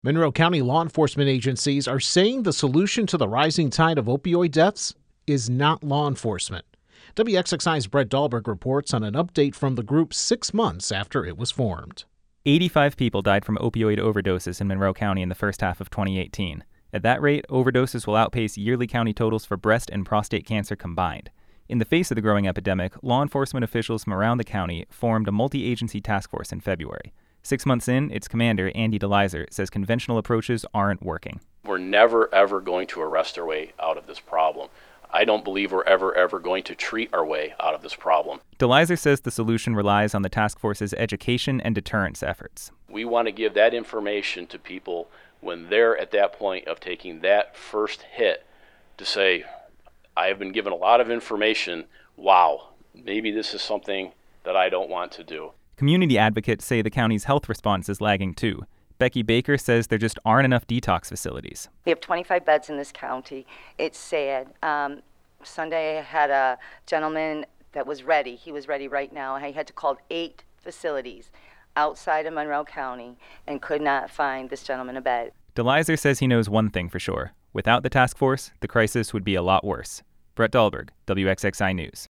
Monroe County law enforcement agencies are saying the solution to the rising tide of opioid deaths is not law enforcement. WXXI's Brett Dahlberg reports on an update from the group 6 months after it was formed. 85 people died from opioid overdoses in Monroe County in the first half of 2018. At that rate, overdoses will outpace yearly county totals for breast and prostate cancer combined. In the face of the growing epidemic, law enforcement officials from around the county formed a multi-agency task force in February. 6 months in, its commander, Andy DeLizer, says conventional approaches aren't working. We're never, ever going to arrest our way out of this problem. I don't believe we're ever going to treat our way out of this problem. DeLizer says the solution relies on the task force's education and deterrence efforts. We want to give that information to people when they're at that point of taking that first hit to say, I have been given a lot of information. Wow, maybe this is something that I don't want to do. Community advocates say the county's health response is lagging too. Becky Baker says there just aren't enough detox facilities. We have 25 beds in this county. It's sad. Sunday I had a gentleman that was ready. He was ready right now. I had to call 8 facilities outside of Monroe County and could not find this gentleman a bed. DeLizer says he knows one thing for sure. Without the task force, the crisis would be a lot worse. Brett Dahlberg, WXXI News.